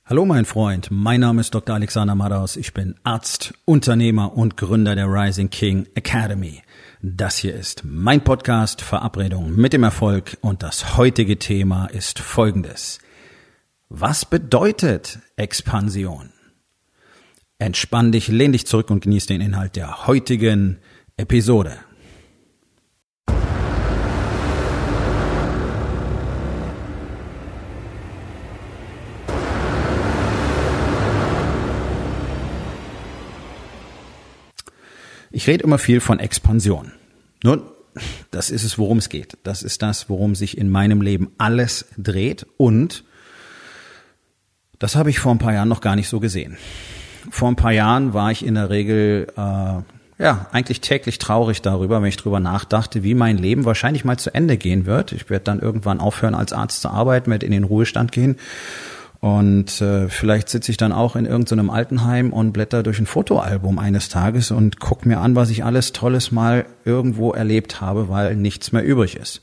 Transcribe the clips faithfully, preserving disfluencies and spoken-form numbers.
Hallo mein Freund, mein Name ist Doktor Alexander Madaus, ich bin Arzt, Unternehmer und Gründer der Rising King Academy. Das hier ist mein Podcast Verabredung mit dem Erfolg und das heutige Thema ist folgendes. Was bedeutet Expansion? Entspann dich, lehn dich zurück und genieß den Inhalt der heutigen Episode. Ich rede immer viel von Expansion. Nun, das ist es, worum es geht. Das ist das, worum sich in meinem Leben alles dreht. Und das habe ich vor ein paar Jahren noch gar nicht so gesehen. Vor ein paar Jahren war ich in der Regel äh, ja eigentlich täglich traurig darüber, wenn ich darüber nachdachte, wie mein Leben wahrscheinlich mal zu Ende gehen wird. Ich werde dann irgendwann aufhören, als Arzt zu arbeiten, werde in den Ruhestand gehen. Und äh, vielleicht sitze ich dann auch in irgendeinem Altenheim und blätter durch ein Fotoalbum eines Tages und gucke mir an, was ich alles Tolles mal irgendwo erlebt habe, weil nichts mehr übrig ist.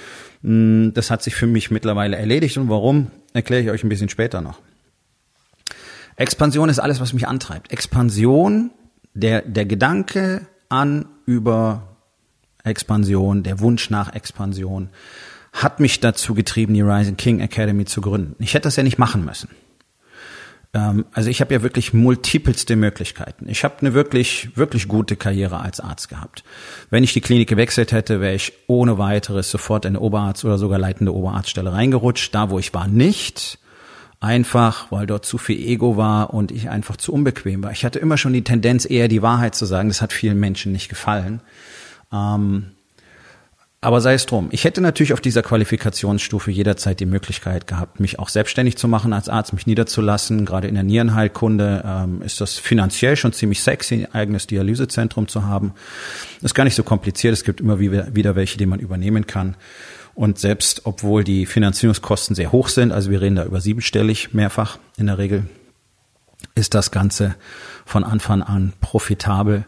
Das hat sich für mich mittlerweile erledigt und warum, erkläre ich euch ein bisschen später noch. Expansion ist alles, was mich antreibt. Expansion, der, der Gedanke an über Expansion, der Wunsch nach Expansion, hat mich dazu getrieben, die Rising King Academy zu gründen. Ich hätte das ja nicht machen müssen. Ähm, also ich habe ja wirklich multipelste Möglichkeiten. Ich habe eine wirklich, wirklich gute Karriere als Arzt gehabt. Wenn ich die Klinik gewechselt hätte, wäre ich ohne weiteres sofort in eine Oberarzt- oder sogar leitende Oberarztstelle reingerutscht. Da, wo ich war, nicht. Einfach, weil dort zu viel Ego war und ich einfach zu unbequem war. Ich hatte immer schon die Tendenz, eher die Wahrheit zu sagen. Das hat vielen Menschen nicht gefallen. Ähm, Aber sei es drum. Ich hätte natürlich auf dieser Qualifikationsstufe jederzeit die Möglichkeit gehabt, mich auch selbstständig zu machen als Arzt, mich niederzulassen. Gerade in der Nierenheilkunde ähm, ist das finanziell schon ziemlich sexy, ein eigenes Dialysezentrum zu haben. Das ist gar nicht so kompliziert. Es gibt immer wieder welche, die man übernehmen kann. Und selbst obwohl die Finanzierungskosten sehr hoch sind, also wir reden da über siebenstellig mehrfach in der Regel, ist das Ganze von Anfang an profitabel.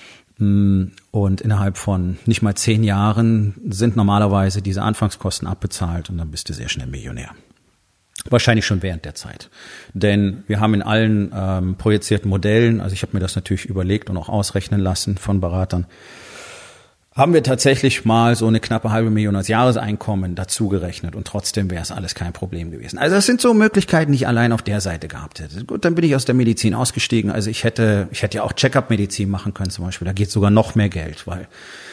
Und innerhalb von nicht mal zehn Jahren sind normalerweise diese Anfangskosten abbezahlt und dann bist du sehr schnell Millionär. Wahrscheinlich schon während der Zeit. Denn wir haben in allen ähm, projizierten Modellen, also ich habe mir das natürlich überlegt und auch ausrechnen lassen von Beratern, haben wir tatsächlich mal so eine knappe halbe Million als Jahreseinkommen dazu gerechnet und trotzdem wäre es alles kein Problem gewesen. Also das sind so Möglichkeiten, die ich allein auf der Seite gehabt hätte. Gut, dann bin ich aus der Medizin ausgestiegen. Also ich hätte, ich hätte ja auch Check-up-Medizin machen können zum Beispiel. Da geht sogar noch mehr Geld, weil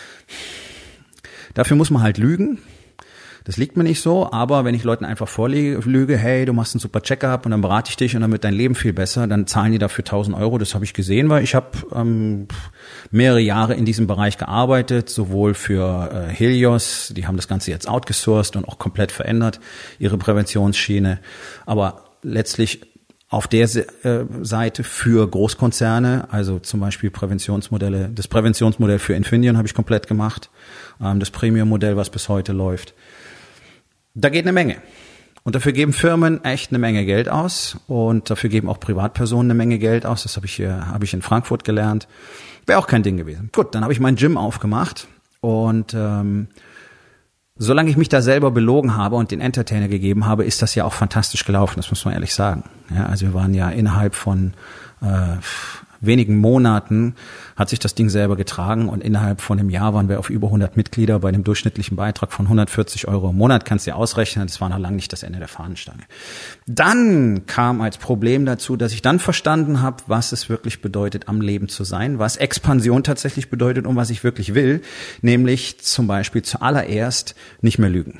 dafür muss man halt lügen. Das liegt mir nicht so, aber wenn ich Leuten einfach vorlüge, hey, du machst einen super Check-up und dann berate ich dich und dann wird dein Leben viel besser, dann zahlen die dafür tausend Euro. Das habe ich gesehen, weil ich habe ähm, mehrere Jahre in diesem Bereich gearbeitet, sowohl für äh, Helios, die haben das Ganze jetzt outgesourced und auch komplett verändert, ihre Präventionsschiene, aber letztlich auf der äh, Seite für Großkonzerne, also zum Beispiel Präventionsmodelle, das Präventionsmodell für Infineon habe ich komplett gemacht, ähm, das Premium-Modell, was bis heute läuft. Da geht eine Menge. Und dafür geben Firmen echt eine Menge Geld aus und dafür geben auch Privatpersonen eine Menge Geld aus. Das habe ich hier, habe ich in Frankfurt gelernt. Wäre auch kein Ding gewesen. Gut, dann habe ich mein Gym aufgemacht und ähm, solange ich mich da selber belogen habe und den Entertainer gegeben habe, ist das ja auch fantastisch gelaufen. Das muss man ehrlich sagen. Ja, also wir waren ja innerhalb von äh, wenigen Monaten hat sich das Ding selber getragen und innerhalb von einem Jahr waren wir auf über hundert Mitglieder bei einem durchschnittlichen Beitrag von hundertvierzig Euro im Monat. Kannst du dir ausrechnen, das war noch lange nicht das Ende der Fahnenstange. Dann kam als Problem dazu, dass ich dann verstanden habe, was es wirklich bedeutet, am Leben zu sein, was Expansion tatsächlich bedeutet und was ich wirklich will, nämlich zum Beispiel zuallererst nicht mehr lügen.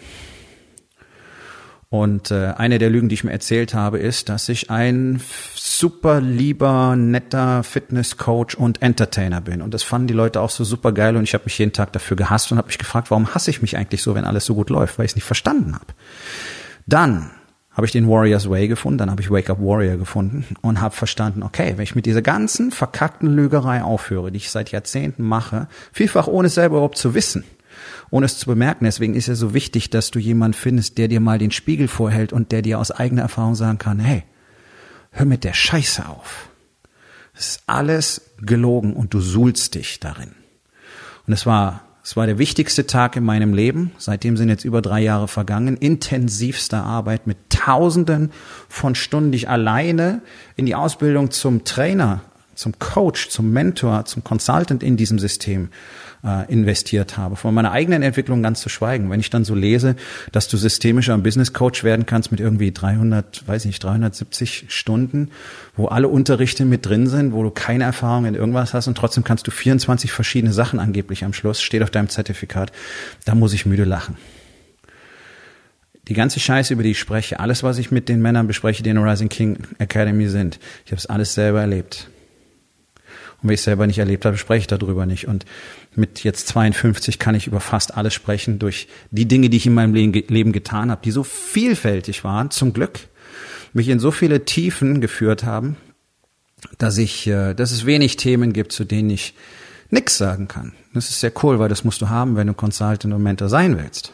Und äh, eine der Lügen, die ich mir erzählt habe, ist, dass ich ein super lieber, netter Fitnesscoach und Entertainer bin. Und das fanden die Leute auch so super geil und ich habe mich jeden Tag dafür gehasst und habe mich gefragt, warum hasse ich mich eigentlich so, wenn alles so gut läuft, weil ich es nicht verstanden habe. Dann habe ich den Warrior's Way gefunden, dann habe ich Wake Up Warrior gefunden und habe verstanden, okay, wenn ich mit dieser ganzen verkackten Lügerei aufhöre, die ich seit Jahrzehnten mache, vielfach ohne es selber überhaupt zu wissen, ohne es zu bemerken. Deswegen ist es so wichtig, dass du jemanden findest, der dir mal den Spiegel vorhält und der dir aus eigener Erfahrung sagen kann, hey, hör mit der Scheiße auf. Es ist alles gelogen und du suhlst dich darin. Und es war Es war der wichtigste Tag in meinem Leben. Seitdem sind jetzt über drei Jahre vergangen. Intensivste Arbeit mit Tausenden von Stunden, die ich alleine in die Ausbildung zum Trainer, zum Coach, zum Mentor, zum Consultant in diesem System äh, investiert habe. Von meiner eigenen Entwicklung ganz zu schweigen. Wenn ich dann so lese, dass du systemischer Business Coach werden kannst mit irgendwie dreihundert, weiß nicht, dreihundertsiebzig Stunden, wo alle Unterrichte mit drin sind, wo du keine Erfahrung in irgendwas hast und trotzdem kannst du vierundzwanzig verschiedene Sachen angeblich am Schluss, steht auf deinem Zertifikat, da muss ich müde lachen. Die ganze Scheiße, über die ich spreche, alles, was ich mit den Männern bespreche, die in der Rising King Academy sind, ich habe es alles selber erlebt. Und wenn ich es selber nicht erlebt habe, spreche ich darüber nicht. Und mit jetzt zweiundfünfzig kann ich über fast alles sprechen, durch die Dinge, die ich in meinem Leben getan habe, die so vielfältig waren, zum Glück, mich in so viele Tiefen geführt haben, dass ich, dass es wenig Themen gibt, zu denen ich nichts sagen kann. Das ist sehr cool, weil das musst du haben, wenn du Consultant und Mentor sein willst.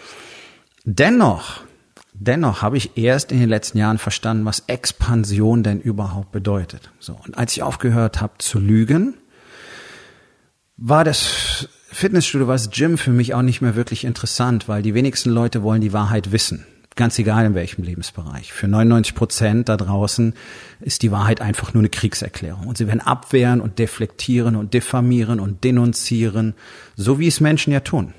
Dennoch, dennoch habe ich erst in den letzten Jahren verstanden, was Expansion denn überhaupt bedeutet. So, und als ich aufgehört habe zu lügen, war das Fitnessstudio, war das Gym für mich auch nicht mehr wirklich interessant, weil die wenigsten Leute wollen die Wahrheit wissen. Ganz egal in welchem Lebensbereich. Für neunundneunzig Prozent da draußen ist die Wahrheit einfach nur eine Kriegserklärung. Und sie werden abwehren und deflektieren und diffamieren und denunzieren, so wie es Menschen ja tun.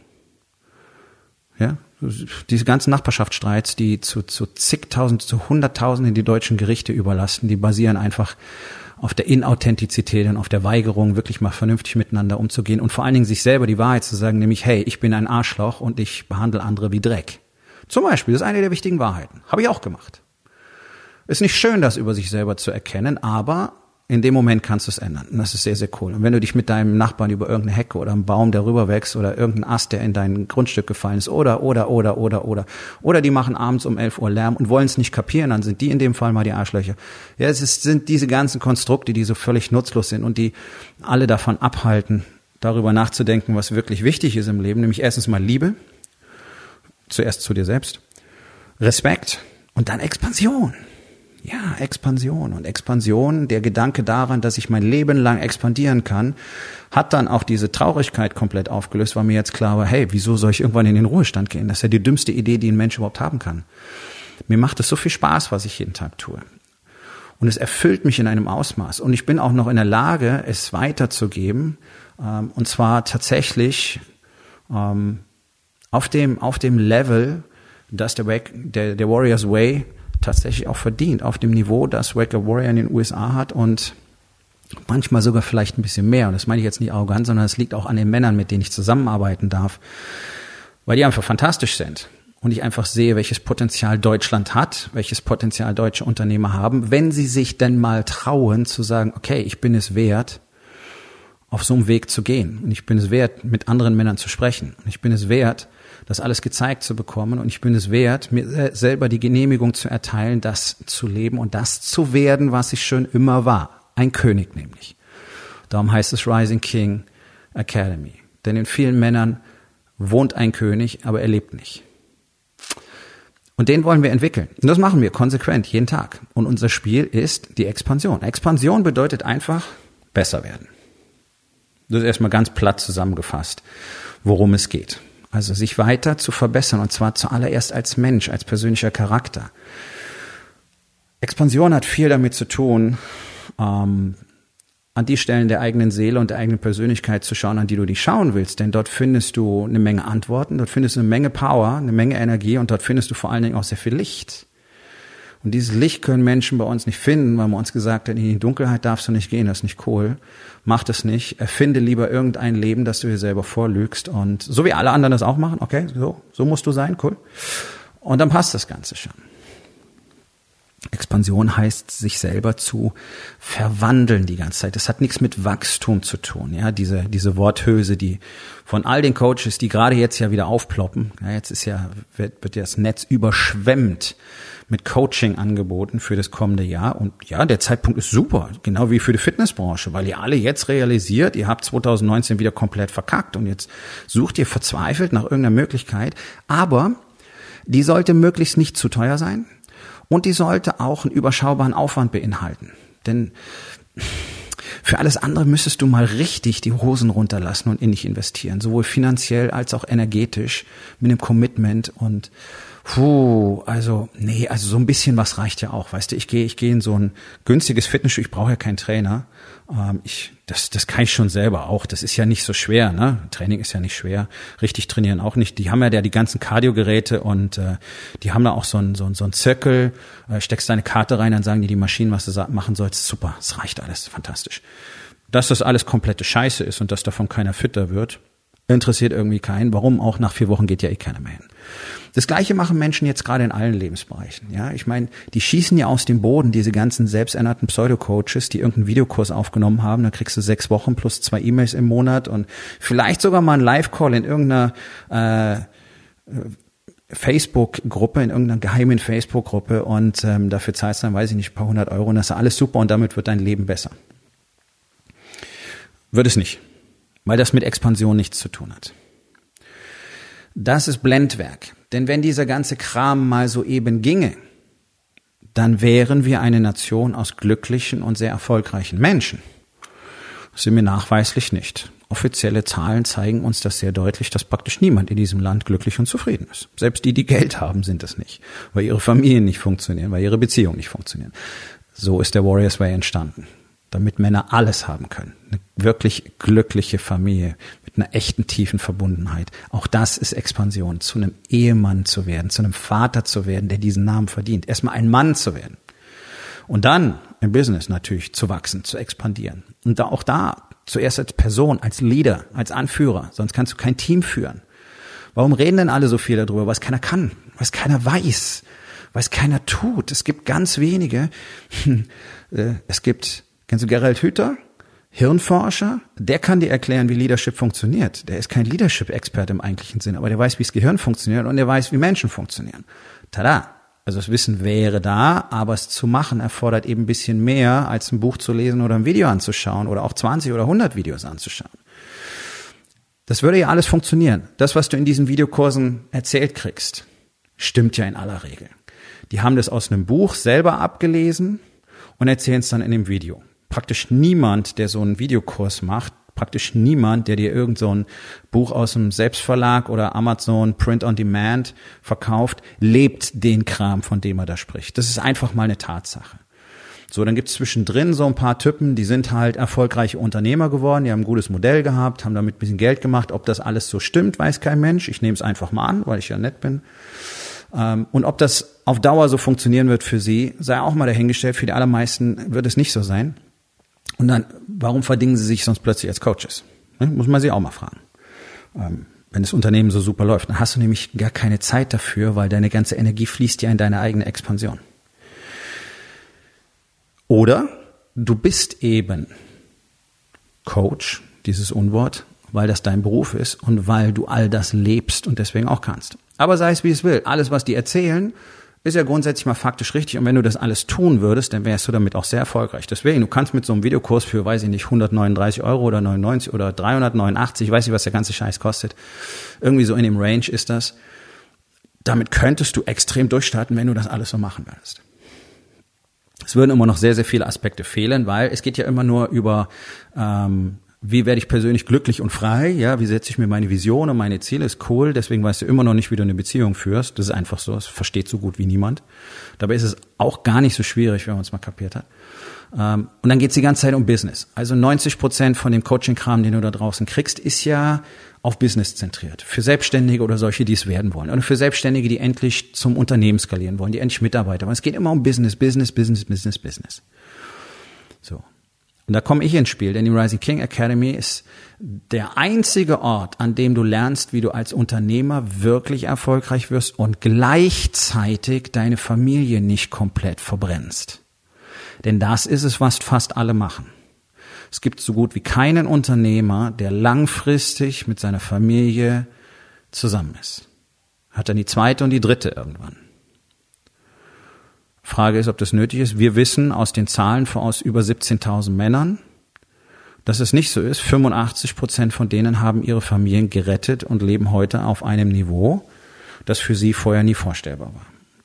Ja, diese ganzen Nachbarschaftsstreits, die zu, zu zigtausend, zu hunderttausenden die deutschen Gerichte überlasten, die basieren einfach auf der Inauthentizität und auf der Weigerung, wirklich mal vernünftig miteinander umzugehen und vor allen Dingen sich selber die Wahrheit zu sagen, nämlich, hey, ich bin ein Arschloch und ich behandle andere wie Dreck. Zum Beispiel, das ist eine der wichtigen Wahrheiten. Habe ich auch gemacht. Ist nicht schön, das über sich selber zu erkennen, aber in dem Moment kannst du es ändern. Und das ist sehr, sehr cool. Und wenn du dich mit deinem Nachbarn über irgendeine Hecke oder einen Baum, der rüber wächst, oder irgendeinen Ast, der in dein Grundstück gefallen ist, oder, oder, oder, oder, oder, oder die machen abends um elf Uhr Lärm und wollen es nicht kapieren, dann sind die in dem Fall mal die Arschlöcher. Ja, es ist, sind diese ganzen Konstrukte, die so völlig nutzlos sind und die alle davon abhalten, darüber nachzudenken, was wirklich wichtig ist im Leben, nämlich erstens mal Liebe, zuerst zu dir selbst, Respekt und dann Expansion. Ja, Expansion. Und Expansion, der Gedanke daran, dass ich mein Leben lang expandieren kann, hat dann auch diese Traurigkeit komplett aufgelöst, weil mir jetzt klar war, hey, wieso soll ich irgendwann in den Ruhestand gehen? Das ist ja die dümmste Idee, die ein Mensch überhaupt haben kann. Mir macht es so viel Spaß, was ich jeden Tag tue. Und es erfüllt mich in einem Ausmaß. Und ich bin auch noch in der Lage, es weiterzugeben. Und zwar tatsächlich auf dem, auf dem Level, dass der, der, der Warrior's Way tatsächlich auch verdient, auf dem Niveau, das Wake Up Warrior in den U S A hat und manchmal sogar vielleicht ein bisschen mehr. Und das meine ich jetzt nicht arrogant, sondern es liegt auch an den Männern, mit denen ich zusammenarbeiten darf, weil die einfach fantastisch sind. Und ich einfach sehe, welches Potenzial Deutschland hat, welches Potenzial deutsche Unternehmer haben, wenn sie sich denn mal trauen zu sagen, okay, ich bin es wert, auf so einem Weg zu gehen. Und ich bin es wert, mit anderen Männern zu sprechen. Und ich bin es wert, das alles gezeigt zu bekommen. Und ich bin es wert, mir selber die Genehmigung zu erteilen, das zu leben und das zu werden, was ich schon immer war. Ein König nämlich. Darum heißt es Rising King Academy. Denn in vielen Männern wohnt ein König, aber er lebt nicht. Und den wollen wir entwickeln. Und das machen wir konsequent, jeden Tag. Und unser Spiel ist die Expansion. Expansion bedeutet einfach besser werden. Das ist erstmal ganz platt zusammengefasst, worum es geht. Also sich weiter zu verbessern und zwar zuallererst als Mensch, als persönlicher Charakter. Expansion hat viel damit zu tun, ähm, an die Stellen der eigenen Seele und der eigenen Persönlichkeit zu schauen, an die du dich schauen willst. Denn dort findest du eine Menge Antworten, dort findest du eine Menge Power, eine Menge Energie und dort findest du vor allen Dingen auch sehr viel Licht. Und dieses Licht können Menschen bei uns nicht finden, weil man uns gesagt hat, in die Dunkelheit darfst du nicht gehen, das ist nicht cool. Mach das nicht. Erfinde lieber irgendein Leben, das du dir selber vorlügst. Und so wie alle anderen das auch machen, okay, so, so musst du sein, cool. Und dann passt das Ganze schon. Expansion heißt, sich selber zu verwandeln die ganze Zeit. Das hat nichts mit Wachstum zu tun. Ja, diese diese Worthülse, die von all den Coaches, die gerade jetzt ja wieder aufploppen. Ja, jetzt ist ja wird, wird ja das Netz überschwemmt mit Coaching-Angeboten für das kommende Jahr. Und ja, der Zeitpunkt ist super, genau wie für die Fitnessbranche, weil ihr alle jetzt realisiert, ihr habt zwanzig neunzehn wieder komplett verkackt und jetzt sucht ihr verzweifelt nach irgendeiner Möglichkeit. Aber die sollte möglichst nicht zu teuer sein. Und die sollte auch einen überschaubaren Aufwand beinhalten. Denn Für alles andere müsstest du mal richtig die Hosen runterlassen und in dich investieren, sowohl finanziell als auch energetisch, mit einem Commitment und puh, also nee, also so ein bisschen was reicht ja auch, weißt du, ich gehe ich gehe in so ein günstiges Fitnessstudio, ich brauche ja keinen Trainer, ähm, ich das das kann ich schon selber auch, das ist ja nicht so schwer, ne, Training ist ja nicht schwer, richtig trainieren auch nicht, die haben ja die ganzen Cardio-Geräte und äh, die haben da auch so ein so ein so ein Zirkel, äh, steckst deine Karte rein, dann sagen die die Maschinen, was du machen sollst, super, es reicht alles, fantastisch. Dass das alles komplette Scheiße ist und dass davon keiner fitter wird, interessiert irgendwie keinen, warum auch, nach vier Wochen geht ja eh keiner mehr hin. Das Gleiche machen Menschen jetzt gerade in allen Lebensbereichen. Ja, ich meine, die schießen ja aus dem Boden, diese ganzen selbsternannten Pseudo-Coaches, die irgendeinen Videokurs aufgenommen haben. Da kriegst du sechs Wochen plus zwei E-Mails im Monat und vielleicht sogar mal einen Live-Call in irgendeiner äh, Facebook-Gruppe, in irgendeiner geheimen Facebook-Gruppe und ähm, dafür zahlst du dann, weiß ich nicht, ein paar hundert Euro und das ist alles super und damit wird dein Leben besser. Wird es nicht, weil das mit Expansion nichts zu tun hat. Das ist Blendwerk. Denn wenn dieser ganze Kram mal so eben ginge, dann wären wir eine Nation aus glücklichen und sehr erfolgreichen Menschen. Das sind wir nachweislich nicht. Offizielle Zahlen zeigen uns das sehr deutlich, dass praktisch niemand in diesem Land glücklich und zufrieden ist. Selbst die, die Geld haben, sind es nicht, weil ihre Familien nicht funktionieren, weil ihre Beziehungen nicht funktionieren. So ist der Warriors Way entstanden, damit Männer alles haben können. Eine wirklich glückliche Familie mit einer echten tiefen Verbundenheit. Auch das ist Expansion, zu einem Ehemann zu werden, zu einem Vater zu werden, der diesen Namen verdient. Erstmal ein Mann zu werden. Und dann im Business natürlich zu wachsen, zu expandieren. Und da, auch da zuerst als Person, als Leader, als Anführer. Sonst kannst du kein Team führen. Warum reden denn alle so viel darüber? Was keiner kann, was keiner weiß, was keiner tut. Es gibt ganz wenige. Es gibt, kennst du Gerald Hüther? Hirnforscher, der kann dir erklären, wie Leadership funktioniert. Der ist kein Leadership-Experte im eigentlichen Sinne, aber der weiß, wie das Gehirn funktioniert und der weiß, wie Menschen funktionieren. Tada! Also das Wissen wäre da, aber es zu machen erfordert eben ein bisschen mehr, als ein Buch zu lesen oder ein Video anzuschauen oder auch zwanzig oder hundert Videos anzuschauen. Das würde ja alles funktionieren. Das, was du in diesen Videokursen erzählt kriegst, stimmt ja in aller Regel. Die haben das aus einem Buch selber abgelesen und erzählen es dann in dem Video. Praktisch niemand, der so einen Videokurs macht, praktisch niemand, der dir irgend so ein Buch aus dem Selbstverlag oder Amazon Print on Demand verkauft, lebt den Kram, von dem er da spricht. Das ist einfach mal eine Tatsache. So, dann gibt's zwischendrin so ein paar Typen, die sind halt erfolgreiche Unternehmer geworden, die haben ein gutes Modell gehabt, haben damit ein bisschen Geld gemacht. Ob das alles so stimmt, weiß kein Mensch. Ich nehme es einfach mal an, weil ich ja nett bin. Und ob das auf Dauer so funktionieren wird für sie, sei auch mal dahingestellt. Für die allermeisten wird es nicht so sein. Und dann, warum verdingen sie sich sonst plötzlich als Coaches? Ne? Muss man sie auch mal fragen. Ähm, wenn das Unternehmen so super läuft, dann hast du nämlich gar keine Zeit dafür, weil deine ganze Energie fließt ja in deine eigene Expansion. Oder du bist eben Coach, dieses Unwort, weil das dein Beruf ist und weil du all das lebst und deswegen auch kannst. Aber sei es wie es will, alles, was die erzählen, ist ja grundsätzlich mal faktisch richtig. Und wenn du das alles tun würdest, dann wärst du damit auch sehr erfolgreich. Deswegen, du kannst mit so einem Videokurs für, weiß ich nicht, hundertneununddreißig Euro oder neunundneunzig oder dreihundertneunundachtzig, ich weiß nicht, was der ganze Scheiß kostet. Irgendwie so in dem Range ist das. Damit könntest du extrem durchstarten, wenn du das alles so machen würdest. Es würden immer noch sehr, sehr viele Aspekte fehlen, weil es geht ja immer nur über, ähm, wie werde ich persönlich glücklich und frei, ja, wie setze ich mir meine Vision und meine Ziele, ist cool, deswegen weißt du immer noch nicht, wie du eine Beziehung führst, das ist einfach so, das versteht so gut wie niemand. Dabei ist es auch gar nicht so schwierig, wenn man es mal kapiert hat. Und dann geht es die ganze Zeit um Business. Also neunzig Prozent von dem Coaching-Kram, den du da draußen kriegst, ist ja auf Business zentriert. Für Selbstständige oder solche, die es werden wollen. Oder für Selbstständige, die endlich zum Unternehmen skalieren wollen, die endlich Mitarbeiter wollen. Es geht immer um Business, Business, Business, Business, Business. So. Und da komme ich ins Spiel, denn die Rising King Academy ist der einzige Ort, an dem du lernst, wie du als Unternehmer wirklich erfolgreich wirst und gleichzeitig deine Familie nicht komplett verbrennst. Denn das ist es, was fast alle machen. Es gibt so gut wie keinen Unternehmer, der langfristig mit seiner Familie zusammen ist. Hat dann die zweite und die dritte irgendwann. Frage ist, ob das nötig ist. Wir wissen aus den Zahlen von aus über siebzehntausend Männern, dass es nicht so ist. fünfundachtzig Prozent von denen haben ihre Familien gerettet und leben heute auf einem Niveau, das für sie vorher nie vorstellbar war.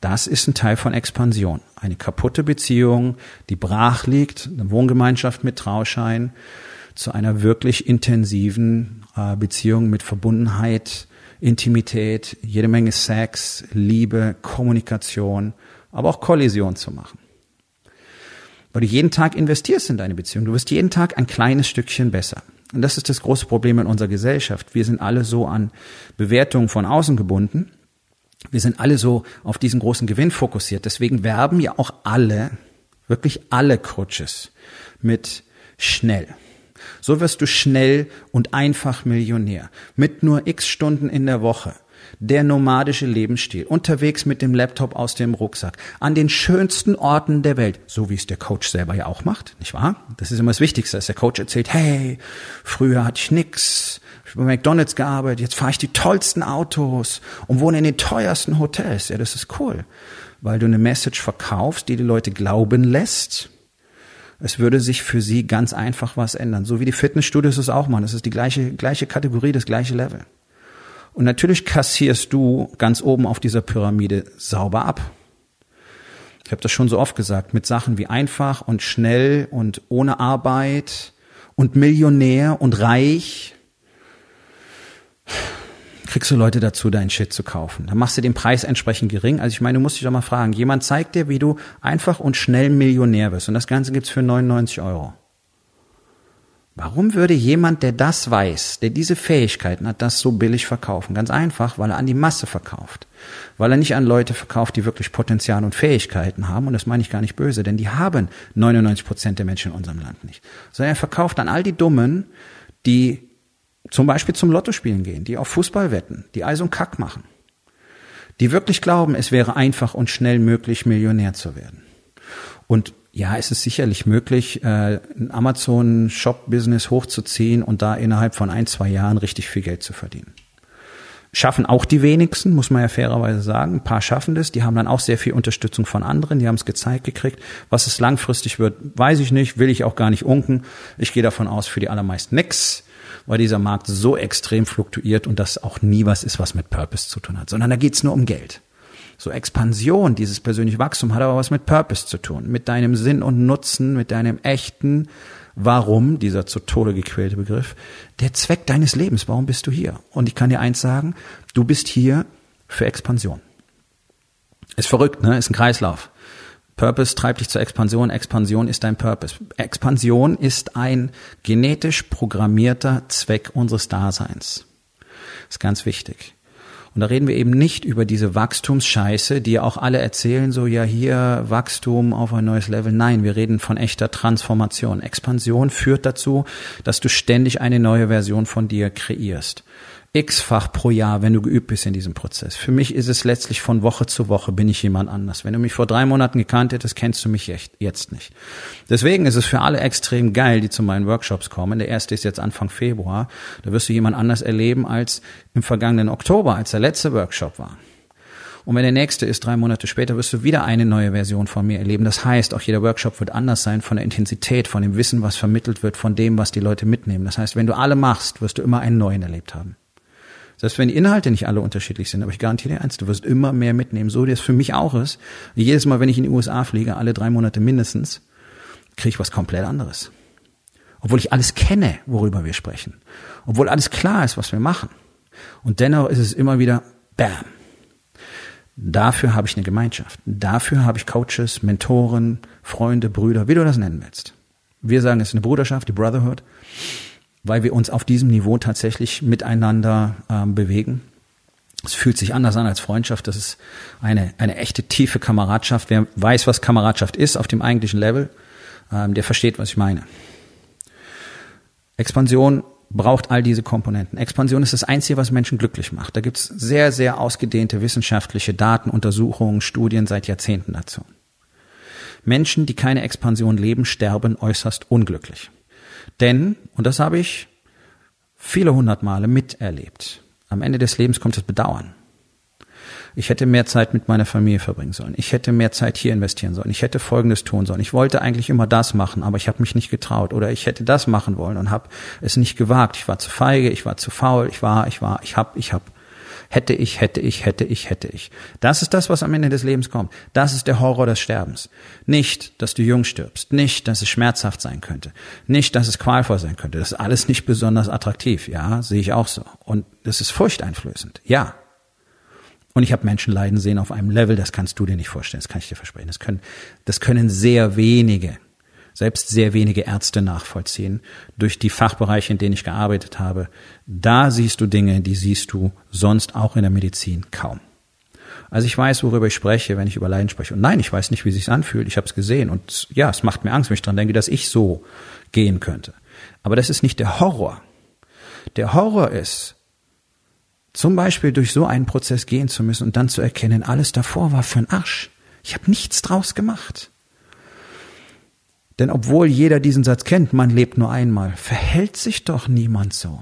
Das ist ein Teil von Expansion. Eine kaputte Beziehung, die brach liegt, eine Wohngemeinschaft mit Trauschein, zu einer wirklich intensiven äh, Beziehung mit Verbundenheit, Intimität, jede Menge Sex, Liebe, Kommunikation, aber auch Kollision zu machen. Weil du jeden Tag investierst in deine Beziehung. Du wirst jeden Tag ein kleines Stückchen besser. Und das ist das große Problem in unserer Gesellschaft. Wir sind alle so an Bewertungen von außen gebunden. Wir sind alle so auf diesen großen Gewinn fokussiert. Deswegen werben ja auch alle, wirklich alle Coaches mit schnell. So wirst du schnell und einfach Millionär. Mit nur x Stunden in der Woche. Der nomadische Lebensstil. Unterwegs mit dem Laptop aus dem Rucksack. An den schönsten Orten der Welt. So wie es der Coach selber ja auch macht, nicht wahr? Das ist immer das Wichtigste, dass der Coach erzählt, hey, früher hatte ich nix. Ich habe bei McDonald's gearbeitet. Jetzt fahre ich die tollsten Autos und wohne in den teuersten Hotels. Ja, das ist cool. Weil du eine Message verkaufst, die die Leute glauben lässt, es würde sich für sie ganz einfach was ändern. So wie die Fitnessstudios es auch machen. Das ist die gleiche, gleiche Kategorie, das gleiche Level. Und natürlich kassierst du ganz oben auf dieser Pyramide sauber ab. Ich habe das schon so oft gesagt, mit Sachen wie einfach und schnell und ohne Arbeit und Millionär und reich kriegst du Leute dazu, deinen Shit zu kaufen. Dann machst du den Preis entsprechend gering. Also ich meine, du musst dich doch mal fragen, jemand zeigt dir, wie du einfach und schnell Millionär wirst. Und das Ganze gibt's für neunundneunzig Euro. Warum würde jemand, der das weiß, der diese Fähigkeiten hat, das so billig verkaufen? Ganz einfach, weil er an die Masse verkauft. Weil er nicht an Leute verkauft, die wirklich Potenzial und Fähigkeiten haben. Und das meine ich gar nicht böse, denn die haben neunundneunzig Prozent der Menschen in unserem Land nicht. Sondern er verkauft an all die Dummen, die zum Beispiel zum Lottospielen gehen, die auf Fußball wetten, die Eis und Kack machen. Die wirklich glauben, es wäre einfach und schnell möglich, Millionär zu werden. Und ja, es ist sicherlich möglich, ein Amazon-Shop-Business hochzuziehen und da innerhalb von ein, zwei Jahren richtig viel Geld zu verdienen. Schaffen auch die wenigsten, muss man ja fairerweise sagen. Ein paar schaffen das, die haben dann auch sehr viel Unterstützung von anderen, die haben es gezeigt gekriegt. Was es langfristig wird, weiß ich nicht, will ich auch gar nicht unken. Ich gehe davon aus, für die allermeisten nix, weil dieser Markt so extrem fluktuiert und das auch nie was ist, was mit Purpose zu tun hat, sondern da geht's nur um Geld. So Expansion, dieses persönliche Wachstum hat aber was mit Purpose zu tun, mit deinem Sinn und Nutzen, mit deinem echten Warum, dieser zu Tode gequälte Begriff, der Zweck deines Lebens, warum bist du hier? Und ich kann dir eins sagen, du bist hier für Expansion. Ist verrückt, ne? Ist ein Kreislauf. Purpose treibt dich zur Expansion, Expansion ist dein Purpose. Expansion ist ein genetisch programmierter Zweck unseres Daseins. Ist ganz wichtig. Und da reden wir eben nicht über diese Wachstumsscheiße, die ja auch alle erzählen, so ja hier Wachstum auf ein neues Level. Nein, wir reden von echter Transformation. Expansion führt dazu, dass du ständig eine neue Version von dir kreierst. X-fach pro Jahr, wenn du geübt bist in diesem Prozess. Für mich ist es letztlich von Woche zu Woche bin ich jemand anders. Wenn du mich vor drei Monaten gekannt hättest, kennst du mich jetzt nicht. Deswegen ist es für alle extrem geil, die zu meinen Workshops kommen. Der erste ist jetzt Anfang Februar. Da wirst du jemand anders erleben als im vergangenen Oktober, als der letzte Workshop war. Und wenn der nächste ist, drei Monate später, wirst du wieder eine neue Version von mir erleben. Das heißt, auch jeder Workshop wird anders sein von der Intensität, von dem Wissen, was vermittelt wird, von dem, was die Leute mitnehmen. Das heißt, wenn du alle machst, wirst du immer einen neuen erlebt haben. Selbst wenn die Inhalte nicht alle unterschiedlich sind, aber ich garantiere dir eins, du wirst immer mehr mitnehmen, so wie es für mich auch ist. Jedes Mal, wenn ich in die U S A fliege, alle drei Monate mindestens, kriege ich was komplett anderes. Obwohl ich alles kenne, worüber wir sprechen. Obwohl alles klar ist, was wir machen. Und dennoch ist es immer wieder bam. Dafür habe ich eine Gemeinschaft. Dafür habe ich Coaches, Mentoren, Freunde, Brüder, wie du das nennen willst. Wir sagen, es ist eine Bruderschaft, die Brotherhood, weil wir uns auf diesem Niveau tatsächlich miteinander ähm, bewegen. Es fühlt sich anders an als Freundschaft. Das ist eine eine echte tiefe Kameradschaft. Wer weiß, was Kameradschaft ist auf dem eigentlichen Level, ähm, der versteht, was ich meine. Expansion braucht all diese Komponenten. Expansion ist das Einzige, was Menschen glücklich macht. Da gibt es sehr, sehr ausgedehnte wissenschaftliche Daten, Untersuchungen, Studien seit Jahrzehnten dazu. Menschen, die keine Expansion leben, sterben äußerst unglücklich. Denn, und das habe ich viele hundert Male miterlebt, am Ende des Lebens kommt das Bedauern. Ich hätte mehr Zeit mit meiner Familie verbringen sollen. Ich hätte mehr Zeit hier investieren sollen. Ich hätte Folgendes tun sollen. Ich wollte eigentlich immer das machen, aber ich habe mich nicht getraut. Oder ich hätte das machen wollen und habe es nicht gewagt. Ich war zu feige, ich war zu faul, ich war, ich war, ich hab, ich hab. Hätte ich, hätte ich, hätte ich, hätte ich. Das ist das, was am Ende des Lebens kommt. Das ist der Horror des Sterbens. Nicht, dass du jung stirbst. Nicht, dass es schmerzhaft sein könnte. Nicht, dass es qualvoll sein könnte. Das ist alles nicht besonders attraktiv. Ja, sehe ich auch so. Und das ist furchteinflößend. Ja. Und ich habe Menschen leiden sehen auf einem Level, das kannst du dir nicht vorstellen. Das kann ich dir versprechen. Das können, das können sehr wenige, selbst sehr wenige Ärzte nachvollziehen, durch die Fachbereiche, in denen ich gearbeitet habe. Da siehst du Dinge, die siehst du sonst auch in der Medizin kaum. Also ich weiß, worüber ich spreche, wenn ich über Leiden spreche. Und nein, ich weiß nicht, wie es sich anfühlt. Ich habe es gesehen. Und ja, es macht mir Angst, wenn ich dran denke, dass ich so gehen könnte. Aber das ist nicht der Horror. Der Horror ist, zum Beispiel durch so einen Prozess gehen zu müssen und dann zu erkennen, alles davor war für 'n Arsch. Ich habe nichts draus gemacht. Denn obwohl jeder diesen Satz kennt, man lebt nur einmal, verhält sich doch niemand so.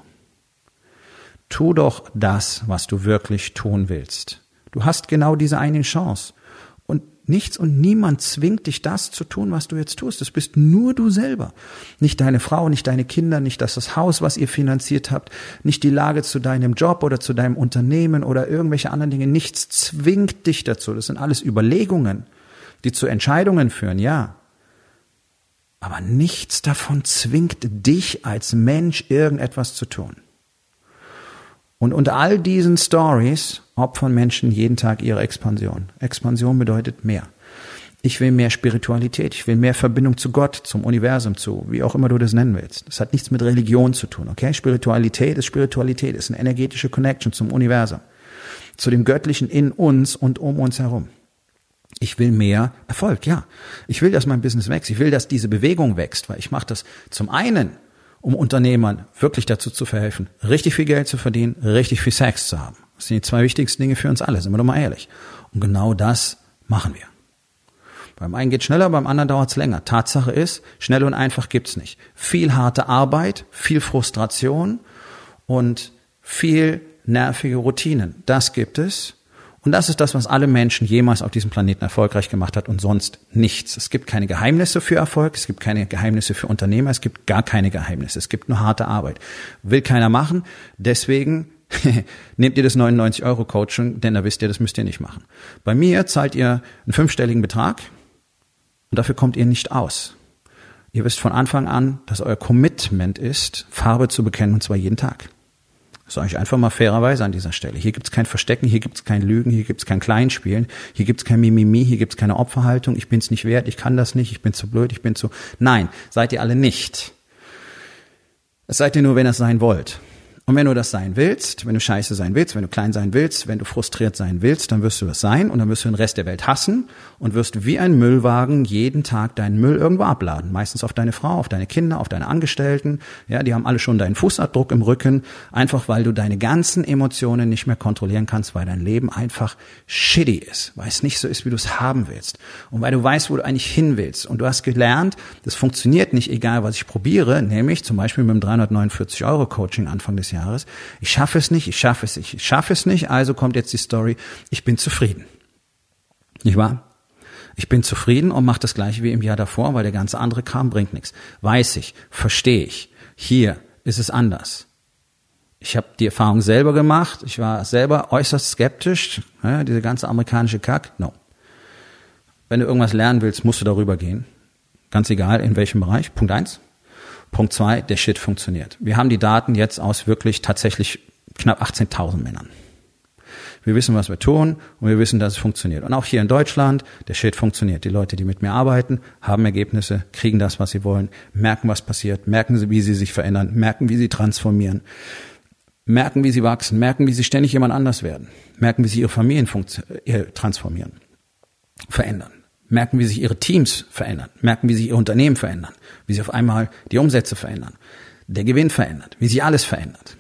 Tu doch das, was du wirklich tun willst. Du hast genau diese eine Chance. Und nichts und niemand zwingt dich, das zu tun, was du jetzt tust. Das bist nur du selber. Nicht deine Frau, nicht deine Kinder, nicht das Haus, was ihr finanziert habt, nicht die Lage zu deinem Job oder zu deinem Unternehmen oder irgendwelche anderen Dinge. Nichts zwingt dich dazu. Das sind alles Überlegungen, die zu Entscheidungen führen, ja. Aber nichts davon zwingt dich als Mensch, irgendetwas zu tun. Und unter all diesen Stories opfern Menschen jeden Tag ihre Expansion. Expansion bedeutet mehr. Ich will mehr Spiritualität, ich will mehr Verbindung zu Gott, zum Universum, zu, wie auch immer du das nennen willst. Das hat nichts mit Religion zu tun, okay? Spiritualität ist Spiritualität, ist eine energetische Connection zum Universum, zu dem Göttlichen in uns und um uns herum. Ich will mehr Erfolg, ja. Ich will, dass mein Business wächst. Ich will, dass diese Bewegung wächst, weil ich mache das zum einen, um Unternehmern wirklich dazu zu verhelfen, richtig viel Geld zu verdienen, richtig viel Sex zu haben. Das sind die zwei wichtigsten Dinge für uns alle, sind wir doch mal ehrlich. Und genau das machen wir. Beim einen geht schneller, beim anderen dauert es länger. Tatsache ist, schnell und einfach gibt's nicht. Viel harte Arbeit, viel Frustration und viel nervige Routinen. Das gibt es. Und das ist das, was alle Menschen jemals auf diesem Planeten erfolgreich gemacht hat und sonst nichts. Es gibt keine Geheimnisse für Erfolg, es gibt keine Geheimnisse für Unternehmer, es gibt gar keine Geheimnisse, es gibt nur harte Arbeit. Will keiner machen, deswegen nehmt ihr das neunundneunzig Euro Coaching, denn da wisst ihr, das müsst ihr nicht machen. Bei mir zahlt ihr einen fünfstelligen Betrag und dafür kommt ihr nicht aus. Ihr wisst von Anfang an, dass euer Commitment ist, Farbe zu bekennen, und zwar jeden Tag. Das sage ich einfach mal fairerweise an dieser Stelle. Hier gibt es kein Verstecken, hier gibt es kein Lügen, hier gibt es kein Kleinspielen, hier gibt es kein Mimimi, hier gibt es keine Opferhaltung, ich bin es nicht wert, ich kann das nicht, ich bin zu blöd, ich bin zu... Nein, seid ihr alle nicht. Das seid ihr nur, wenn ihr es sein wollt. Und wenn du das sein willst, wenn du scheiße sein willst, wenn du klein sein willst, wenn du frustriert sein willst, dann wirst du das sein und dann wirst du den Rest der Welt hassen und wirst wie ein Müllwagen jeden Tag deinen Müll irgendwo abladen. Meistens auf deine Frau, auf deine Kinder, auf deine Angestellten. Ja, die haben alle schon deinen Fußabdruck im Rücken, einfach weil du deine ganzen Emotionen nicht mehr kontrollieren kannst, weil dein Leben einfach shitty ist, weil es nicht so ist, wie du es haben willst. Und weil du weißt, wo du eigentlich hin willst. Und du hast gelernt, das funktioniert nicht, egal was ich probiere, nämlich zum Beispiel mit dem dreihundertneunundvierzig Euro Coaching Anfang des Jahres. Ich schaffe es nicht, ich schaffe es nicht, ich schaffe es nicht, also kommt jetzt die Story, ich bin zufrieden. Nicht wahr? Ich bin zufrieden und mache das gleiche wie im Jahr davor, weil der ganze andere Kram bringt nichts. Weiß ich, verstehe ich. Hier ist es anders. Ich habe die Erfahrung selber gemacht, ich war selber äußerst skeptisch, ja, diese ganze amerikanische Kack, no. Wenn du irgendwas lernen willst, musst du darüber gehen. Ganz egal, in welchem Bereich. Punkt eins. Punkt zwei, der Shit funktioniert. Wir haben die Daten jetzt aus wirklich tatsächlich knapp achtzehntausend Männern. Wir wissen, was wir tun und wir wissen, dass es funktioniert. Und auch hier in Deutschland, der Shit funktioniert. Die Leute, die mit mir arbeiten, haben Ergebnisse, kriegen das, was sie wollen, merken, was passiert, merken, wie sie sich verändern, merken, wie sie transformieren, merken, wie sie wachsen, merken, wie sie ständig jemand anders werden, merken, wie sie ihre Familien transformieren, verändern. Merken, wie sich ihre Teams verändern, merken, wie sich ihr Unternehmen verändern, wie sie auf einmal die Umsätze verändern, der Gewinn verändert, wie sich alles verändert.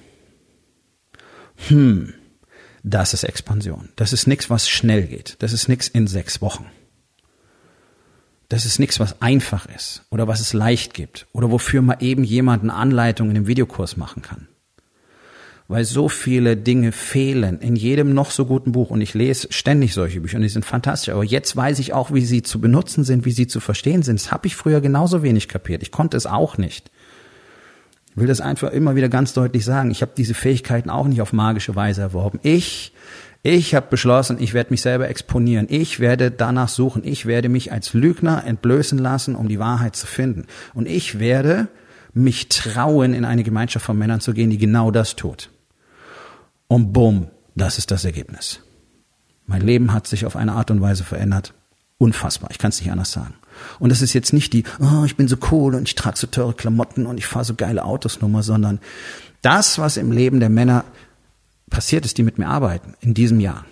Hm, das ist Expansion. Das ist nichts, was schnell geht. Das ist nichts in sechs Wochen. Das ist nichts, was einfach ist oder was es leicht gibt oder wofür man eben jemand eine Anleitung in einem Videokurs machen kann. Weil so viele Dinge fehlen in jedem noch so guten Buch. Und ich lese ständig solche Bücher und die sind fantastisch. Aber jetzt weiß ich auch, wie sie zu benutzen sind, wie sie zu verstehen sind. Das habe ich früher genauso wenig kapiert. Ich konnte es auch nicht. Ich will das einfach immer wieder ganz deutlich sagen. Ich habe diese Fähigkeiten auch nicht auf magische Weise erworben. Ich, ich habe beschlossen, ich werde mich selber exponieren. Ich werde danach suchen. Ich werde mich als Lügner entblößen lassen, um die Wahrheit zu finden. Und ich werde mich trauen, in eine Gemeinschaft von Männern zu gehen, die genau das tut. Und bumm, das ist das Ergebnis. Mein Leben hat sich auf eine Art und Weise verändert. Unfassbar, ich kann es nicht anders sagen. Und das ist jetzt nicht die, oh, ich bin so cool und ich trage so teure Klamotten und ich fahre so geile Autos Nummer, sondern das, was im Leben der Männer passiert ist, die mit mir arbeiten, in diesem Jahr,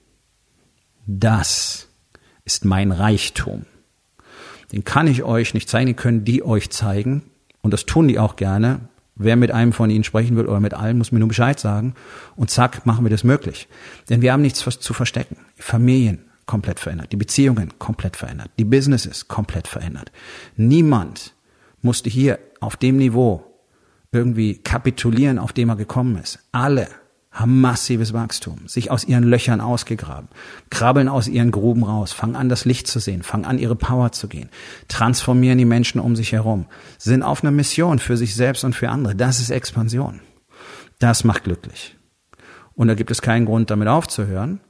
das ist mein Reichtum. Den kann ich euch nicht zeigen, den können die euch zeigen und das tun die auch gerne. Wer mit einem von ihnen sprechen will oder mit allen, muss mir nur Bescheid sagen und zack, machen wir das möglich. Denn wir haben nichts zu verstecken. Familien komplett verändert, die Beziehungen komplett verändert, die Businesses komplett verändert. Niemand musste hier auf dem Niveau irgendwie kapitulieren, auf dem er gekommen ist. Alle haben massives Wachstum, sich aus ihren Löchern ausgegraben, krabbeln aus ihren Gruben raus, fangen an, das Licht zu sehen, fangen an, ihre Power zu gehen, transformieren die Menschen um sich herum, sind auf einer Mission für sich selbst und für andere. Das ist Expansion. Das macht glücklich. Und da gibt es keinen Grund, damit aufzuhören.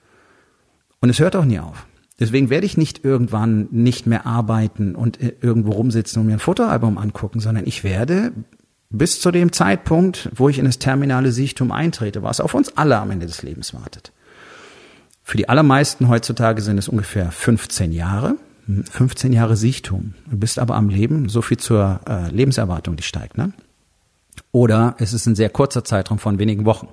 Und es hört auch nie auf. Deswegen werde ich nicht irgendwann nicht mehr arbeiten und irgendwo rumsitzen und mir ein Fotoalbum angucken, sondern ich werde bis zu dem Zeitpunkt, wo ich in das terminale Siechtum eintrete, was auf uns alle am Ende des Lebens wartet. Für die allermeisten heutzutage sind es ungefähr fünfzehn Jahre. fünfzehn Jahre Siechtum. Du bist aber am Leben, so viel zur äh, Lebenserwartung, die steigt, ne? Oder es ist ein sehr kurzer Zeitraum von wenigen Wochen.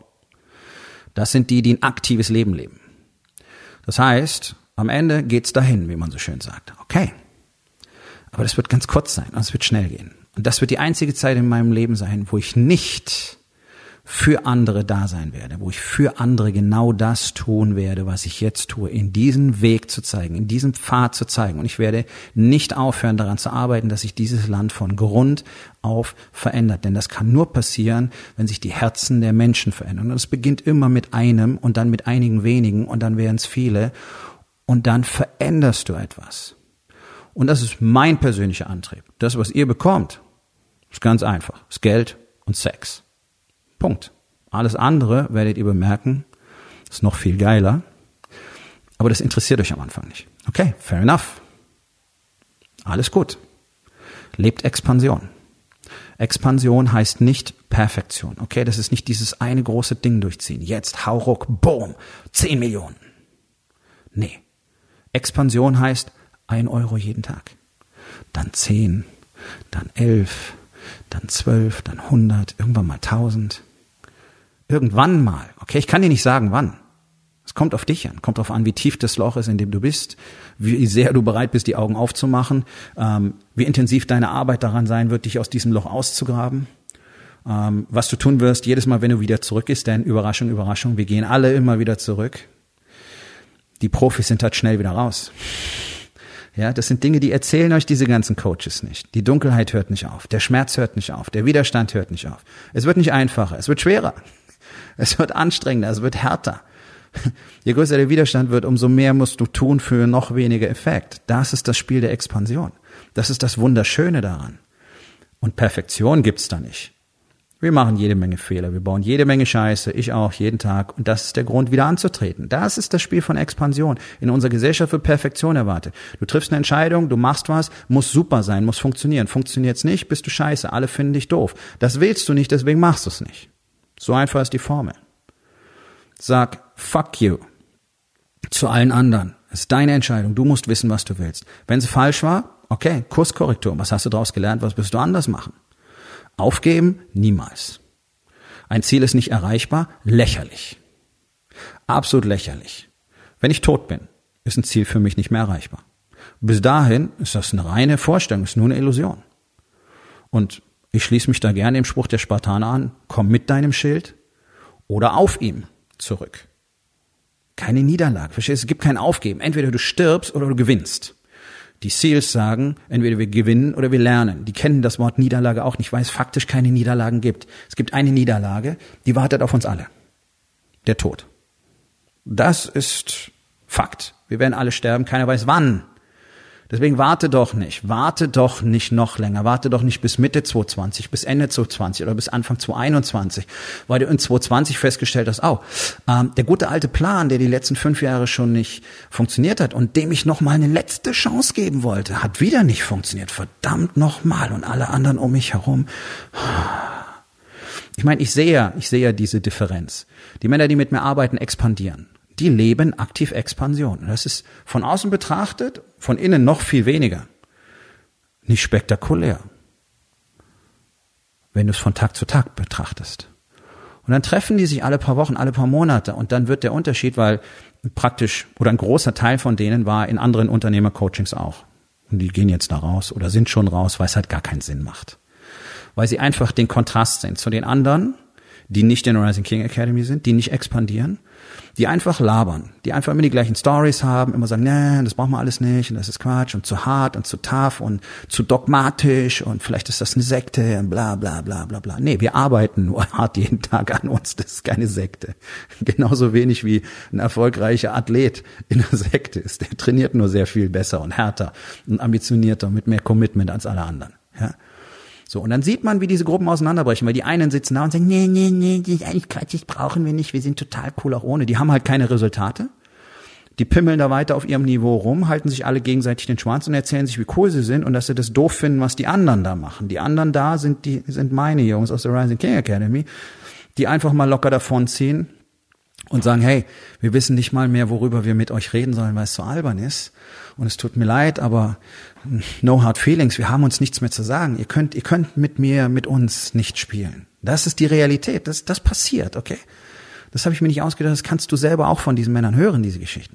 Das sind die, die ein aktives Leben leben. Das heißt, am Ende geht's dahin, wie man so schön sagt. Okay. Aber das wird ganz kurz sein und es wird schnell gehen. Und das wird die einzige Zeit in meinem Leben sein, wo ich nicht für andere da sein werde, wo ich für andere genau das tun werde, was ich jetzt tue, in diesen Weg zu zeigen, in diesem Pfad zu zeigen. Und ich werde nicht aufhören, daran zu arbeiten, dass sich dieses Land von Grund auf verändert. Denn das kann nur passieren, wenn sich die Herzen der Menschen verändern. Und es beginnt immer mit einem und dann mit einigen wenigen und dann werden es viele. Und dann veränderst du etwas. Und das ist mein persönlicher Antrieb. Das, was ihr bekommt, ist ganz einfach. Ist Geld und Sex. Punkt. Alles andere werdet ihr bemerken, ist noch viel geiler. Aber das interessiert euch am Anfang nicht. Okay, fair enough. Alles gut. Lebt Expansion. Expansion heißt nicht Perfektion. Okay, das ist nicht dieses eine große Ding durchziehen. Jetzt, hau ruck, boom, zehn Millionen. Nee. Expansion heißt ein Euro jeden Tag. Dann zehn, dann elf, dann zwölf, dann hundert, irgendwann mal tausend. Irgendwann mal. Okay, ich kann dir nicht sagen, wann. Es kommt auf dich an. Kommt darauf an, wie tief das Loch ist, in dem du bist, wie sehr du bereit bist, die Augen aufzumachen, ähm, wie intensiv deine Arbeit daran sein wird, dich aus diesem Loch auszugraben. Ähm, was du tun wirst, jedes Mal, wenn du wieder zurück bist, denn Überraschung, Überraschung, wir gehen alle immer wieder zurück. Die Profis sind halt schnell wieder raus. Ja, das sind Dinge, die erzählen euch diese ganzen Coaches nicht. Die Dunkelheit hört nicht auf, der Schmerz hört nicht auf, der Widerstand hört nicht auf. Es wird nicht einfacher, es wird schwerer. Es wird anstrengender, es wird härter. Je größer der Widerstand wird, umso mehr musst du tun für noch weniger Effekt. Das ist das Spiel der Expansion. Das ist das Wunderschöne daran. Und Perfektion gibt's da nicht. Wir machen jede Menge Fehler, wir bauen jede Menge Scheiße, ich auch, jeden Tag. Und das ist der Grund, wieder anzutreten. Das ist das Spiel von Expansion. In unserer Gesellschaft wird Perfektion erwartet. Du triffst eine Entscheidung, du machst was, muss super sein, muss funktionieren. Funktioniert's nicht, bist du scheiße, alle finden dich doof. Das willst du nicht, deswegen machst du es nicht. So einfach ist die Formel. Sag, fuck you. Zu allen anderen. Es ist deine Entscheidung, du musst wissen, was du willst. Wenn sie falsch war, okay, Kurskorrektur. Was hast du daraus gelernt, was wirst du anders machen? Aufgeben? Niemals. Ein Ziel ist nicht erreichbar? Lächerlich. Absolut lächerlich. Wenn ich tot bin, ist ein Ziel für mich nicht mehr erreichbar. Bis dahin ist das eine reine Vorstellung, ist nur eine Illusion. Und ich schließe mich da gerne dem Spruch der Spartaner an, komm mit deinem Schild oder auf ihm zurück. Keine Niederlage, verstehst du? Es gibt kein Aufgeben. Entweder du stirbst oder du gewinnst. Die Seals sagen, entweder wir gewinnen oder wir lernen. Die kennen das Wort Niederlage auch nicht, weil es faktisch keine Niederlagen gibt. Es gibt eine Niederlage, die wartet auf uns alle. Der Tod. Das ist Fakt. Wir werden alle sterben, keiner weiß wann. Deswegen warte doch nicht, warte doch nicht noch länger, warte doch nicht bis Mitte zwanzig zwanzig, bis Ende zwanzig zwanzig oder bis Anfang zwanzig einundzwanzig, weil du in zwanzig zwanzig festgestellt hast, oh, ähm, der gute alte Plan, der die letzten fünf Jahre schon nicht funktioniert hat und dem ich noch mal eine letzte Chance geben wollte, hat wieder nicht funktioniert, verdammt noch mal, und alle anderen um mich herum. Ich meine, ich sehe ja, ich sehe ja diese Differenz. Die Männer, die mit mir arbeiten, expandieren. Die leben aktiv Expansion. Das ist von außen betrachtet, von innen noch viel weniger. Nicht spektakulär, wenn du es von Tag zu Tag betrachtest. Und dann treffen die sich alle paar Wochen, alle paar Monate, und dann wird der Unterschied, weil praktisch oder ein großer Teil von denen war in anderen Unternehmercoachings auch. Und die gehen jetzt da raus oder sind schon raus, weil es halt gar keinen Sinn macht. Weil sie einfach den Kontrast sind zu den anderen, die nicht in der Rising King Academy sind, die nicht expandieren, die einfach labern, die einfach immer die gleichen Stories haben, immer sagen, nee, das brauchen wir alles nicht und das ist Quatsch und zu hart und zu tough und zu dogmatisch und vielleicht ist das eine Sekte und bla bla bla bla bla. Nee, wir arbeiten nur hart jeden Tag an uns, das ist keine Sekte. Genauso wenig wie ein erfolgreicher Athlet in einer Sekte ist. Der trainiert nur sehr viel besser und härter und ambitionierter, mit mehr Commitment als alle anderen. Ja. So, und dann sieht man, wie diese Gruppen auseinanderbrechen, weil die einen sitzen da und sagen, nee, nee, nee, das ist eigentlich Quatsch, das brauchen wir nicht, wir sind total cool auch ohne. Die haben halt keine Resultate. Die pimmeln da weiter auf ihrem Niveau rum, halten sich alle gegenseitig den Schwanz und erzählen sich, wie cool sie sind und dass sie das doof finden, was die anderen da machen. Die anderen da sind die sind meine Jungs aus der Rising King Academy, die einfach mal locker davonziehen und sagen, hey, wir wissen nicht mal mehr, worüber wir mit euch reden sollen, weil es so albern ist. Und es tut mir leid, aber no hard feelings, wir haben uns nichts mehr zu sagen. Ihr könnt, ihr könnt mit mir, mit uns nicht spielen. Das ist die Realität, das, das passiert, okay? Das habe ich mir nicht ausgedacht, das kannst du selber auch von diesen Männern hören, diese Geschichten.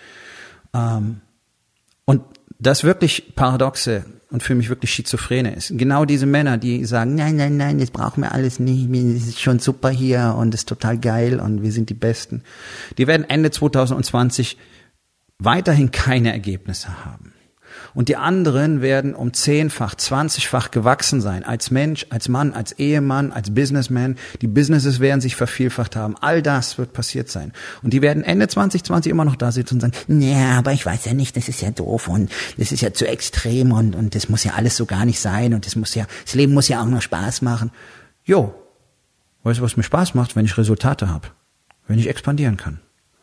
Ähm, und das wirklich Paradoxe und für mich wirklich Schizophrene ist, genau diese Männer, die sagen, nein, nein, nein, das brauchen wir alles nicht, es ist schon super hier und es ist total geil und wir sind die Besten. Die werden Ende zwanzig zwanzig weiterhin keine Ergebnisse haben. Und die anderen werden um zehnfach, zwanzigfach gewachsen sein, als Mensch, als Mann, als Ehemann, als Businessman. Die Businesses werden sich vervielfacht haben. All das wird passiert sein. Und die werden Ende zwanzig zwanzig immer noch da sitzen und sagen, ja, aber ich weiß ja nicht, das ist ja doof und das ist ja zu extrem und, und das muss ja alles so gar nicht sein und das muss ja, das Leben muss ja auch noch Spaß machen. Jo, weißt du, was mir Spaß macht, wenn ich Resultate habe? Wenn ich expandieren kann.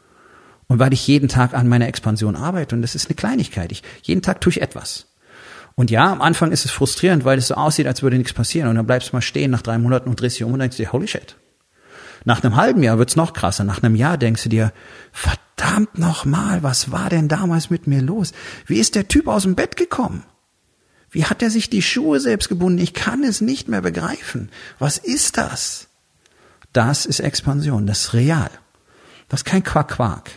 Und weil ich jeden Tag an meiner Expansion arbeite, und das ist eine Kleinigkeit, ich, jeden Tag tue ich etwas. Und ja, am Anfang ist es frustrierend, weil es so aussieht, als würde nichts passieren. Und dann bleibst du mal stehen nach drei Monaten und drehst dich um und denkst dir, holy shit. Nach einem halben Jahr wird's noch krasser. Nach einem Jahr denkst du dir, verdammt nochmal, was war denn damals mit mir los? Wie ist der Typ aus dem Bett gekommen? Wie hat er sich die Schuhe selbst gebunden? Ich kann es nicht mehr begreifen. Was ist das? Das ist Expansion, das ist real. Das ist kein Quack-Quack.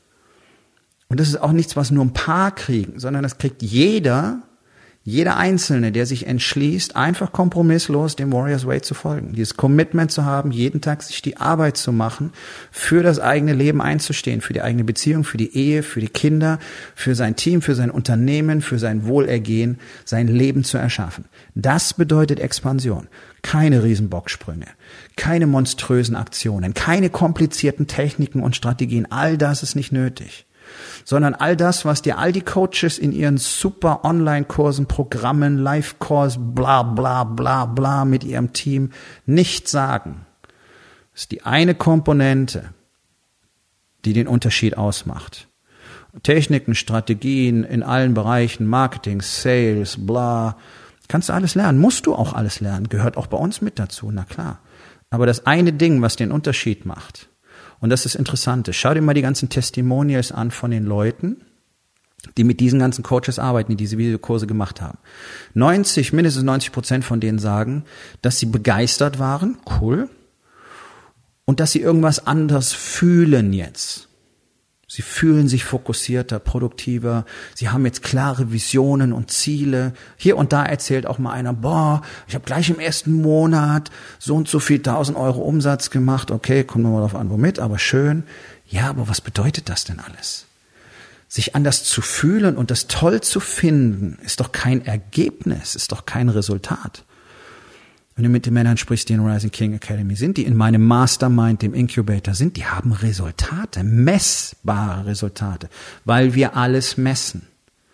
Und das ist auch nichts, was nur ein paar kriegen, sondern das kriegt jeder, jeder Einzelne, der sich entschließt, einfach kompromisslos dem Warriors Way zu folgen. Dieses Commitment zu haben, jeden Tag sich die Arbeit zu machen, für das eigene Leben einzustehen, für die eigene Beziehung, für die Ehe, für die Kinder, für sein Team, für sein Unternehmen, für sein Wohlergehen, sein Leben zu erschaffen. Das bedeutet Expansion. Keine Riesenbocksprünge, keine monströsen Aktionen, keine komplizierten Techniken und Strategien. All das ist nicht nötig. Sondern all das, was dir all die Coaches in ihren super Online-Kursen, Programmen, Live-Kurs, bla bla bla bla mit ihrem Team nicht sagen, ist die eine Komponente, die den Unterschied ausmacht. Techniken, Strategien in allen Bereichen, Marketing, Sales, bla, kannst du alles lernen, musst du auch alles lernen, gehört auch bei uns mit dazu, na klar. Aber das eine Ding, was den Unterschied macht, und das ist interessant. Schau dir mal die ganzen Testimonials an von den Leuten, die mit diesen ganzen Coaches arbeiten, die diese Videokurse gemacht haben. neunzig, mindestens neunzig Prozent von denen sagen, dass sie begeistert waren, cool, und dass sie irgendwas anders fühlen jetzt. Sie fühlen sich fokussierter, produktiver. Sie haben jetzt klare Visionen und Ziele. Hier und da erzählt auch mal einer, boah, ich habe gleich im ersten Monat so und so viel tausend Euro Umsatz gemacht. Okay, kommen wir mal drauf an, womit, aber schön. Ja, aber was bedeutet das denn alles? Sich anders zu fühlen und das toll zu finden, ist doch kein Ergebnis, ist doch kein Resultat. Wenn du mit den Männern sprichst, die in Rising King Academy sind, die in meinem Mastermind, dem Incubator sind, die haben Resultate, messbare Resultate, weil wir alles messen.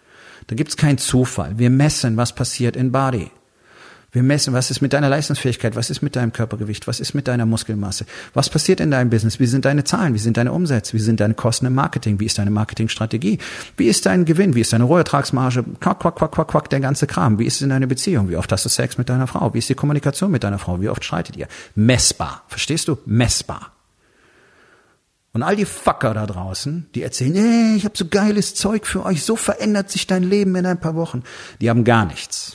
Da gibt's keinen Zufall. Wir messen, was passiert in Body. Wir messen, was ist mit deiner Leistungsfähigkeit, was ist mit deinem Körpergewicht, was ist mit deiner Muskelmasse, was passiert in deinem Business, wie sind deine Zahlen, wie sind deine Umsätze, wie sind deine Kosten im Marketing, wie ist deine Marketingstrategie, wie ist dein Gewinn, wie ist deine Rohertragsmarge, quack, quack, quack, quack, quack, der ganze Kram, wie ist es in deiner Beziehung, wie oft hast du Sex mit deiner Frau, wie ist die Kommunikation mit deiner Frau, wie oft streitet ihr? Messbar, verstehst du? Messbar. Und all die Fucker da draußen, die erzählen, hey, ich habe so geiles Zeug für euch, so verändert sich dein Leben in ein paar Wochen, die haben gar nichts.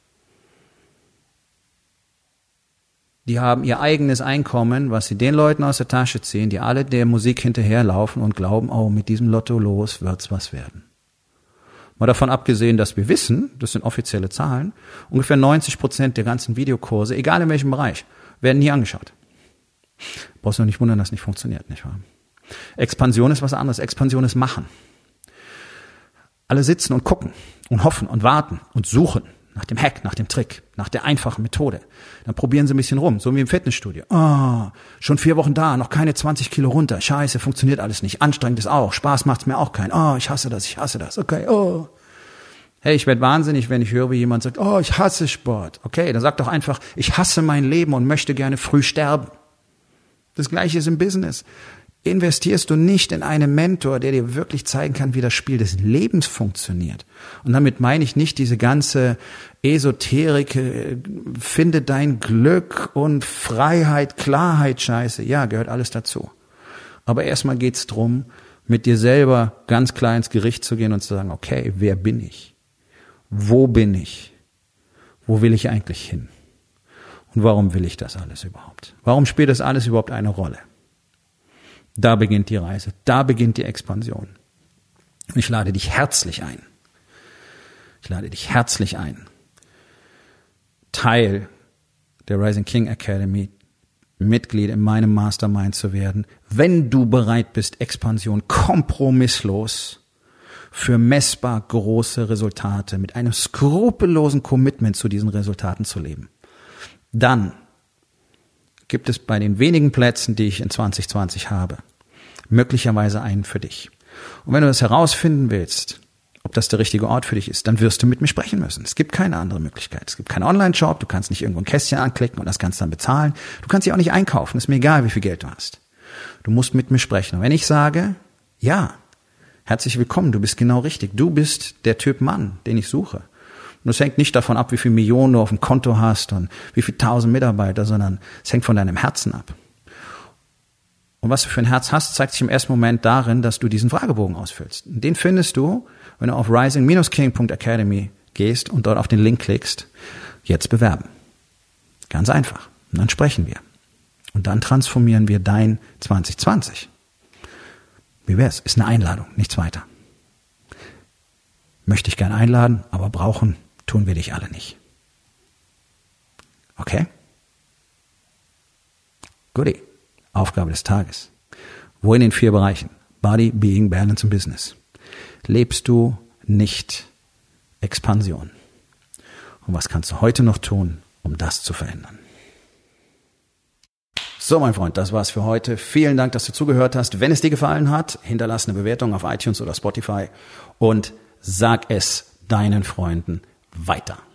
Die haben ihr eigenes Einkommen, was sie den Leuten aus der Tasche ziehen, die alle der Musik hinterherlaufen und glauben, oh, mit diesem Lotto los wird's was werden. Mal davon abgesehen, dass wir wissen, das sind offizielle Zahlen, ungefähr neunzig Prozent der ganzen Videokurse, egal in welchem Bereich, werden nie angeschaut. Brauchst du noch nicht wundern, dass es nicht funktioniert, nicht wahr? Expansion ist was anderes. Expansion ist machen. Alle sitzen und gucken und hoffen und warten und suchen nach dem Hack, nach dem Trick, nach der einfachen Methode. Dann probieren sie ein bisschen rum, so wie im Fitnessstudio. Ah, oh, schon vier Wochen da, noch keine zwanzig Kilo runter. Scheiße, funktioniert alles nicht. Anstrengend ist auch. Spaß macht's mir auch keinen. Oh, ich hasse das, ich hasse das. Okay, oh. Hey, ich werde wahnsinnig, wenn ich höre, wie jemand sagt, oh, ich hasse Sport. Okay, dann sag doch einfach, ich hasse mein Leben und möchte gerne früh sterben. Das Gleiche ist im Business. Investierst du nicht in einen Mentor, der dir wirklich zeigen kann, wie das Spiel des Lebens funktioniert. Und damit meine ich nicht diese ganze Esoterik, finde dein Glück und Freiheit, Klarheit, Scheiße. Ja, gehört alles dazu. Aber erstmal geht's drum, mit dir selber ganz klar ins Gericht zu gehen und zu sagen, okay, wer bin ich? Wo bin ich? Wo will ich eigentlich hin? Und warum will ich das alles überhaupt? Warum spielt das alles überhaupt eine Rolle? Da beginnt die Reise, da beginnt die Expansion. Und ich lade dich herzlich ein. Ich lade dich herzlich ein, Teil der Rising King Academy, Mitglied in meinem Mastermind zu werden, wenn du bereit bist, Expansion kompromisslos für messbar große Resultate mit einem skrupellosen Commitment zu diesen Resultaten zu leben. Dann gibt es bei den wenigen Plätzen, die ich in zwanzig zwanzig habe, möglicherweise einen für dich. Und wenn du das herausfinden willst, ob das der richtige Ort für dich ist, dann wirst du mit mir sprechen müssen. Es gibt keine andere Möglichkeit. Es gibt keinen Online-Shop, du kannst nicht irgendwo ein Kästchen anklicken und das kannst dann bezahlen. Du kannst dich auch nicht einkaufen, ist mir egal, wie viel Geld du hast. Du musst mit mir sprechen. Und wenn ich sage, ja, herzlich willkommen, du bist genau richtig, du bist der Typ Mann, den ich suche. Und es hängt nicht davon ab, wie viel Millionen du auf dem Konto hast und wie viel tausend Mitarbeiter, sondern es hängt von deinem Herzen ab. Und was du für ein Herz hast, zeigt sich im ersten Moment darin, dass du diesen Fragebogen ausfüllst. Und den findest du, wenn du auf rising dash king punkt academy gehst und dort auf den Link klickst, jetzt bewerben. Ganz einfach. Und dann sprechen wir. Und dann transformieren wir dein zwanzig zwanzig. Wie wär's? Ist eine Einladung, nichts weiter. Möchte ich gern einladen, aber brauchen tun wir dich alle nicht. Okay? Goodie. Aufgabe des Tages. Wo in den vier Bereichen? Body, Being, Balance und Business. Lebst du nicht Expansion? Und was kannst du heute noch tun, um das zu verändern? So, mein Freund, das war's für heute. Vielen Dank, dass du zugehört hast. Wenn es dir gefallen hat, hinterlass eine Bewertung auf iTunes oder Spotify und sag es deinen Freunden weiter.